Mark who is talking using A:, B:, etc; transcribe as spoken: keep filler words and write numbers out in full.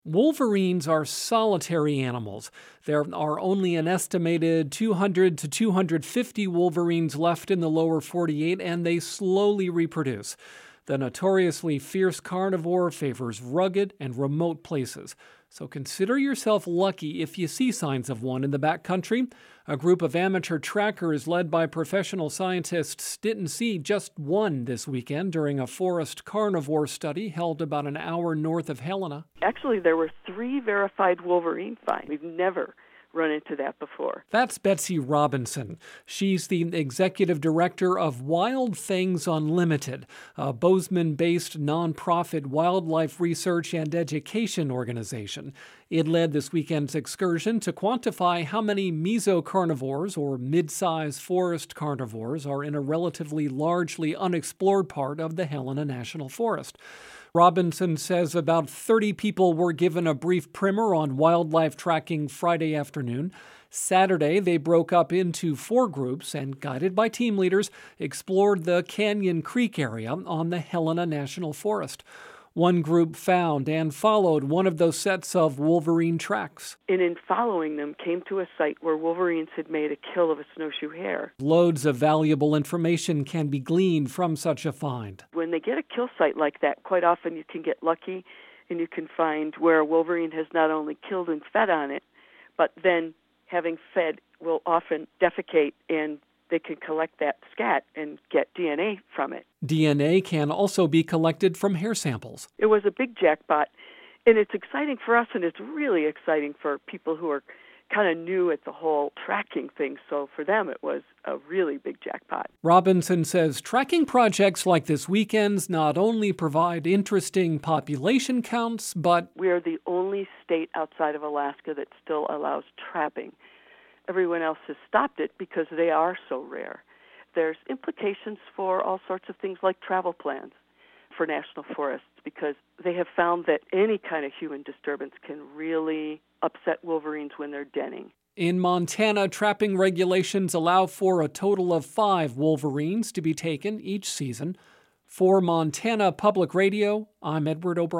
A: Wolverines are solitary animals. There are only an estimated two hundred to two hundred fifty wolverines left in the lower forty-eight, and they slowly reproduce. The notoriously fierce carnivore favors rugged and remote places, so consider yourself lucky if you see signs of one in the backcountry. A group of amateur trackers led by professional scientists didn't see just one this weekend during a forest carnivore study held about an hour north of Helena.
B: Actually, there were three verified wolverine finds. We've never run into that before.
A: That's Betsy Robinson. She's the executive director of Wild Things Unlimited, a Bozeman-based nonprofit wildlife research and education organization. It led this weekend's excursion to quantify how many mesocarnivores, or mid-size forest carnivores, are in a relatively largely unexplored part of the Helena National Forest. Robinson says about thirty people were given a brief primer on wildlife tracking Friday afternoon. Saturday, they broke up into four groups and, guided by team leaders, explored the Canyon Creek area on the Helena National Forest. One group found and followed one of those sets of wolverine tracks.
B: And in following them, came to a site where wolverines had made a kill of a snowshoe hare.
A: Loads of valuable information can be gleaned from such a find.
B: When they get a kill site like that, quite often you can get lucky and you can find where a wolverine has not only killed and fed on it, but then having fed will often defecate, and they can collect that scat and get D N A from it.
A: D N A can also be collected from hair samples.
B: It was a big jackpot, and it's exciting for us, and it's really exciting for people who are kind of new at the whole tracking thing. So for them, it was a really big jackpot.
A: Robinson says tracking projects like this weekend's not only provide interesting population counts, but
B: we are the only state outside of Alaska that still allows trapping. Everyone else has stopped it because they are so rare. There's implications for all sorts of things like travel plans for national forests, because they have found that any kind of human disturbance can really upset wolverines when they're denning.
A: In Montana, trapping regulations allow for a total of five wolverines to be taken each season. For Montana Public Radio, I'm Edward O'Brien.